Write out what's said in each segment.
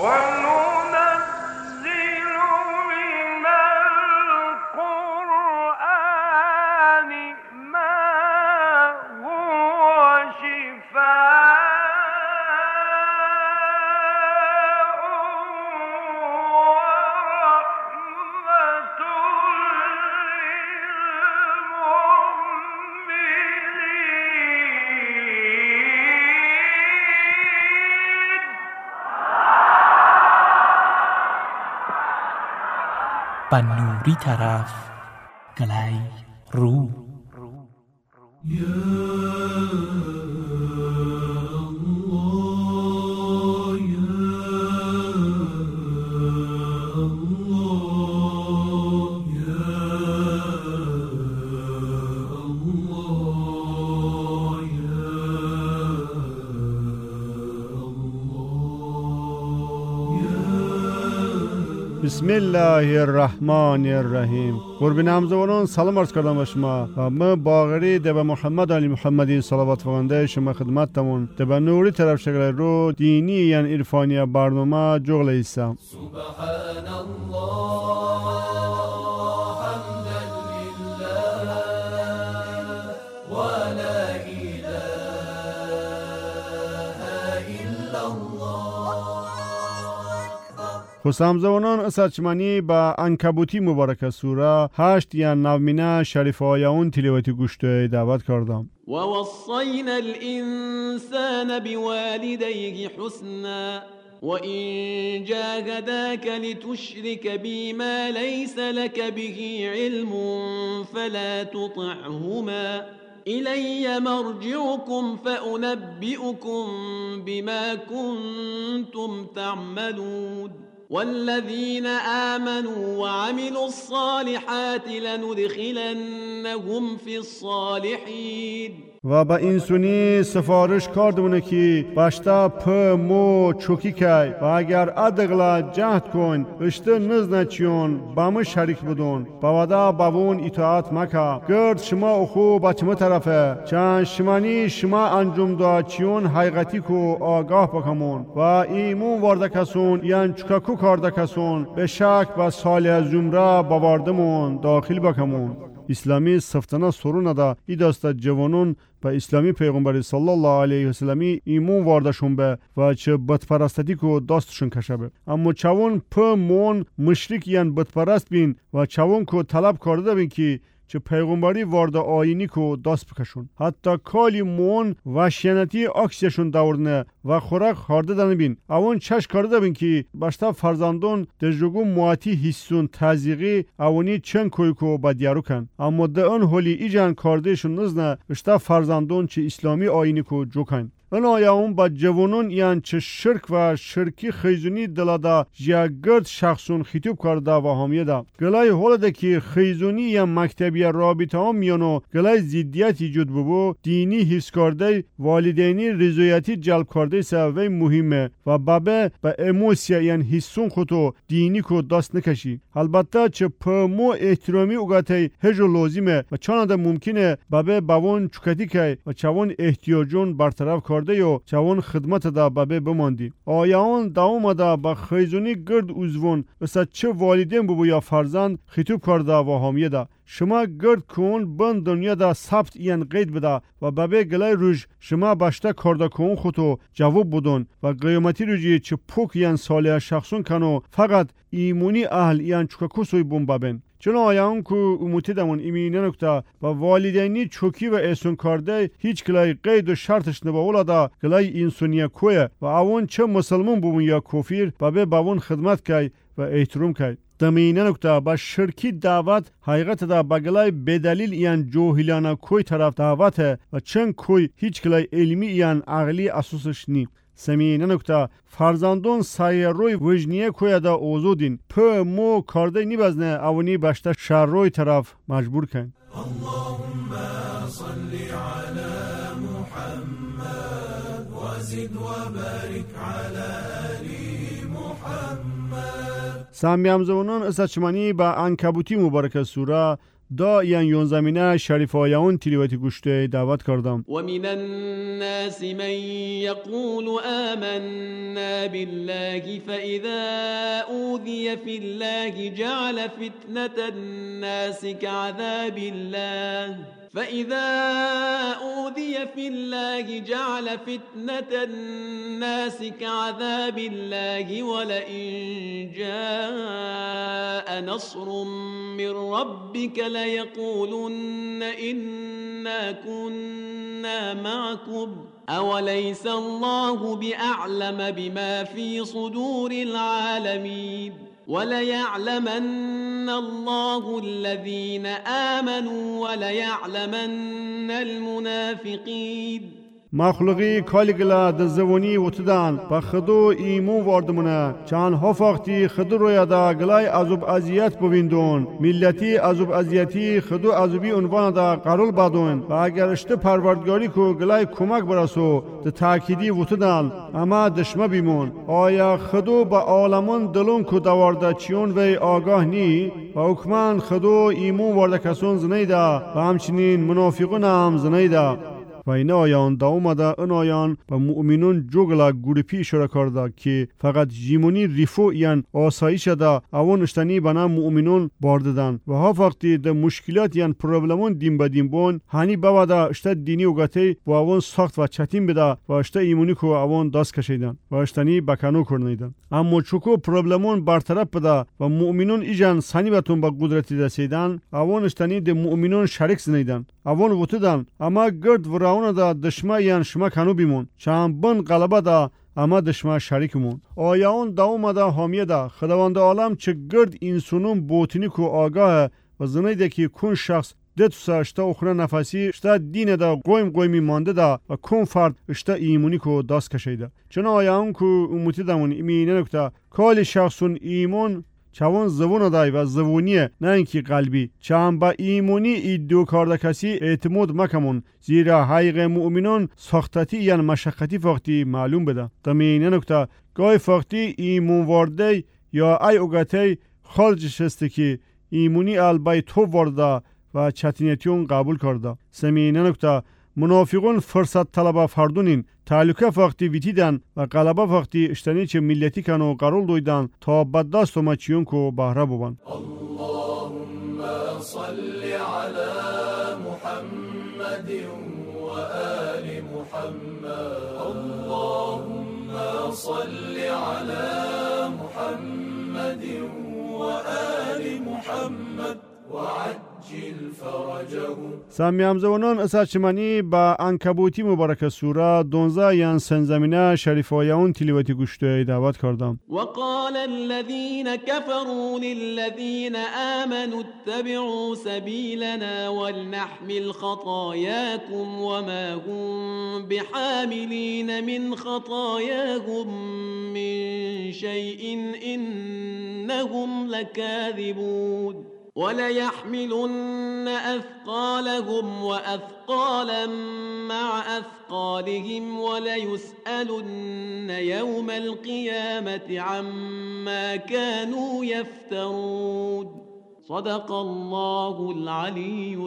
بنوری طرف گلی رو بسم الله الرحمن الرحیم. قرب نامزدوران سلام عرض کردم به شما و من باقری به محمد علی محمدی صلوات فرمانده شما خدمتتون به نوری طرف شکل رو دینی یعنی عرفانی برنامه جوغل ایستم. سبحان الله حمدا لله و لا اله الا الله. خوشامزونان اساتچمانی با عنکبوتی مبارک سوره 8 یا 9 شریف آیون تلاوت گوشته دعوت کردم. ووصينا الإنسان بوالديه حسنا وإن جاهداك لتشرك بي ما ليس لك به علم فلا تطعهما إلي مرجعكم فأنبئكم بما كنتم تعملون والذين آمنوا وعملوا الصالحات لندخلنهم في الصالحين. و با اینسونی سفارش کردونه که باشتا مو چوکی کای و اگر ادغلا جهد کن اشته نزنه چیون با ما شریک بدون با ودا باون اطاعت مکا گرد شما اخو بچمه طرفه چند شمانی شما انجام دا چیون حقیقتی کو آگاه بکمون و ایمون وارده کسون یعن چکاکو کارده کسون به شک و سال زمره باواردمون داخل بکمون. اسلامی سفتانه سرونه دا ای داسته جوانون با اسلامی پیغمبر صلی الله علیه و سلمی ایمون واردشون به و چه بتپرستی کو داستشون کشبه. اما چوان مون مشرک یعن بتپرست بین و چوان کو طلب کرده بین که چه پیغمبری وارد آینی کو داست بکشون. حتی کالی مون وحشیانتی اکسیشون داورنه و خوراک خارده دنبین. اون چش کرده بین که باشتا فرزندون دجوگو مواتی حسون تزیقی اونی چند کوی کو بدیارو کن. اما ده اون حالی ایجان کاردهشون نزنه باشتا فرزندون چه اسلامی آینی کو جو کن. اون آیاون با جوانون یعن چه شرک و شرکی خیزونی دلادا یا گرد شخصون خطوب کرده و همیه دا. گلای حالده که خیزونی یا مکتبی رابطه هم میانو گلای زیدیت ایجود ببو دینی حس کرده والدینی رضایتی جلب کرده سوی مهمه و بابه با اموسیا یعن حسون خودو دینی کو دست نکشی. البته چه پمو احترامی اوگاتی هجو لازمه و چانده ممکنه بابه باون چکتی که و چوان احتیاجون برطرف کرده یا چوان خدمت دا بابه بماندی. آیان داوم دا با خیزونی گرد اوزون اسا چه والدین ببو یا فرزند خطوب کرده و همیه دا. شما گرد کن بند دنیا دا ثبت این قید بده و بابه گلای روش شما باشتا کرده کن خودو جواب بدون و قیامتی روشی چه پوک این ساله شخصون کنو فقط ایمونی اهل این چکاکوسوی بون بابن. چون آیان که اموتی دمون ایمینه نکتا و والدینی چوکی و احسون کرده هیچ کلای قید و شرطش نباولا دا کلای انسانیه کوه و اون چه مسلمون بومون یا کفیر بابه باون خدمت که و احترام که. دمینه نکتا با شرکی دعوت حقیقت دا بگلای بدلیل این جوهیلانه کوی طرف دعوته و چند کوی هیچ کلای علمی این عقلی اساسش نی. سمینه نکتا فرزندون سایه روی وجنیه کوی دا اوزودین مو کرده نی بزنه اونی باشتا شر روی طرف مجبور کن. اللهم صل على محمد وزد وبارك على آل محمد. سامیامزونان اساتچمانی با عنکبوتی مبارک سوره دا یون زمینه شریفایان تلیواتی گوشته دعوت کردم. ومن الناس من يقول آمنا بالله فإذا أوذي في الله جعل فتنة الناس كعذاب الله فإذا أوذي في الله جعل فتنة الناس كعذاب الله ولئن جاء نصر من ربك ليقولن إنا كنا معكم أوليس الله بأعلم بما في صدور العالمين وليعلمن الله الذين آمنوا وليعلمن المنافقين. مخلوقی کالگلا دزونی وتدان با خدو ایمون واردمونه چند هفاقتی خدو روی دا گلای عذاب ازیت بویندون ملتی عذاب ازیتی خدو عذابی عنوان دا قرول بادون و اگر اشته پروردگاری کو گلای کمک برسو ده تاکیدی وتدان اما دشمه بیمون آیا خدو با عالمون دلون کو دوارده چیون وی آگاه نی و حکمان خدو ایمون وارده کسون زنیده و همچنین منافقون هم زنیده و این آیان دا اومده این آیان با مؤمنون جوگلا گروپی اشاره کرده که فقط جیمونی ریفو یان آسایش دا اوان اشتنی بنا مؤمنون بارددن و ها وقتی دا مشکلات یان پروبلمون دیم با دیم بون هنی بوده اشته دینی وگته و اوان سخت و چتیم بده و اشته ایمونی که اوان دست کشیدن و اشتنی بکنو کرنیدن اما چوکو پروبلمون برطرف بده و مؤمنون ایجان سنی بتون با قدرتی رسیدن اوان اشتنی دا مؤمنون شریک زنیدن اوان وطدن اما گرد و اون دا دشمه یان شما کنو بیمون چند بن غلبه دا اما دشمه شریکمون آیا اون دا اومده حامیه دا خداوند عالم چه گرد اینسونون بوتینی که آگاه و زنیده که کن شخص ده تو ساشته اخره نفسی اشته دین دا قویمی مانده دا و کن فرد اشته ایمونی که دست کشیده چون آیا اون که اموتی دامون ایمینه نکته کال شخصون ایمون چون زبون دای و زبونیه نه اینکه قلبی چون با ایمونی ایدو کارده کسی اعتماد مکمون زیرا حقیق مؤمنان ساختتی یعنی مشقتی فاقتی معلوم بده دمینه نکته گای فاقتی ایمون وارده یا ای اوگته خارجش هسته که ایمونی البای تو وارده و چتینیتیون قبول کرده سمینه نکته منافقون فرصت طلبه فردونین تعلقه فاقتی ویتیدن و غلبه فاقتی اشتنی چه ملتی کنو قرول دویدن تا بددست و مچیون کو بهره بوبن اللهم صل على محمد و آل محمد اللهم صل على محمد و آل محمد وعجل فرجهم. سامیام زونان اساچمانی با عنکبوتی مبارک سوره 12 یان سنزمینه شریفایان تلیواتی گوشته دعوت کردم. وقال الذين كفروا للذين آمنوا اتبعوا سبيلنا ولنحمل خطاياكم وما هم بحاملين من خطاياهم من شيء إنهم لكاذبون وليحملن أثقالهم وأثقالا مع أثقالهم وليسألن يوم القيامة عما كانوا يفترون صدق الله العلي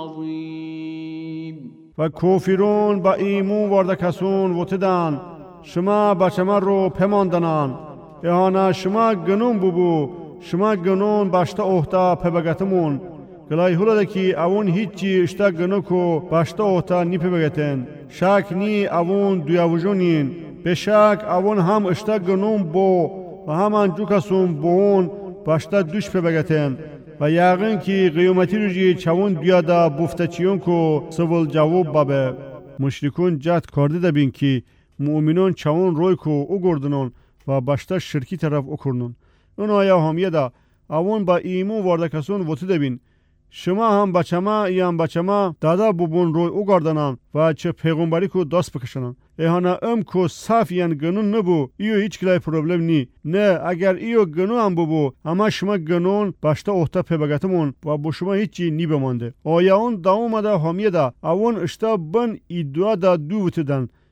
العظيم. و کافرون با ایمون وارده کسون وطدن شما بچمه رو پماندنان اهانه شما گنون ببو شما گنون باشتا اوهتا پبگتمون گلای هولا دکی اون هیچی اشتا گنو کو باشتا اوهتا نی پبگتن شک نی اون دویاوجونین بشک اون هم اشتا گنون بو و همان جو کسون بون باشتا دوش پبگتن و یقین کی قیامتی روزی چون دویادا بفتچیون کو سوال جواب بابه مشرکون جهت کرده دبین کی مؤمنون چون روی کو او گردنون و باشتا شرکی طرف اکرنون اون آیا همیه دا اون با ایمون وارده کسون وطی دبین شما هم بچما یا هم بچما دادا ببون روی او گردنان و چه پیغمبری کو دست بکشنن ایهانا کو صاف یان گنون نبو ایو هیچ کلای پروبلم نی نه اگر ایو گنون هم ببو اما شما گنون باشتا اوهتا پیبگتمون و با شما هیچی نی بمانده آیا اون دا اومده همیه دا اون اشتا بن ایدوا دا دو وطدن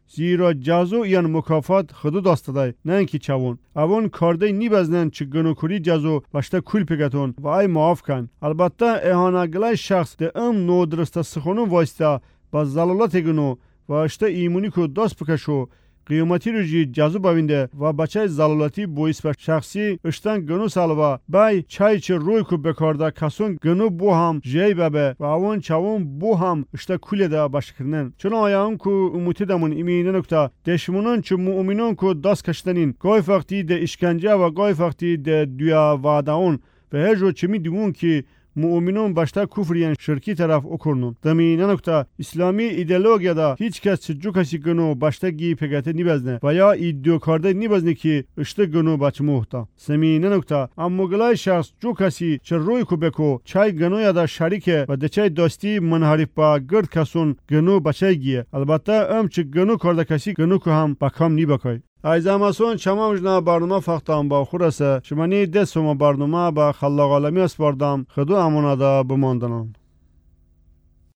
زیرا جزو یان مکافات خودو داستدای نه اینکه چوون اون کارده نیبزنن چه گنوکوری جزو باشتا کول پگتون و ای معاف کن. البته اهانگلای شخص ده نو درسته سخونون واسطه با زلالت گنو و اشته ایمونی که دست بکشو قیامتی رو جی جزو ببینده و بچه زلالاتی بویس پر شخصی اشتن گنو سالوا بای چای چه روی کو بکارده کسون گنو بو هم جی ببه و اون چاون بو هم اشته کوله ده باشکرنن چون آیان کو اموتی دمون ایمینه نکته دشمنان چه مؤمنان کو دست کشتنین گای وقتی ده اشکنجه و گای وقتی ده دویا وعداون و هجو چمی دیون که مؤمنون باشتا کفریان شرکی طرف اکرنون دمینه نکته اسلامی ایدئولوژیا دا هیچ کس جو کسی گنو باشتا گی پگته نیبزنه و یا ایدو کارده نیبزنه که اشته گنو بچ موهتا سمینه نکته اما گلای شخص جو کسی چه روی کو بکو چای گنو یا دا شریکه و دچای داستی منحرف با گرد کسون گنو بچای گیه البته چه گنو کارده کسی گنو که هم بکام نی بکای ایزاماسون شما مجنا برنامه فقطان با خورسه شمانی دست ما برنامه با خلاق عالمی اسپاردم خدو امانه دا بماندنان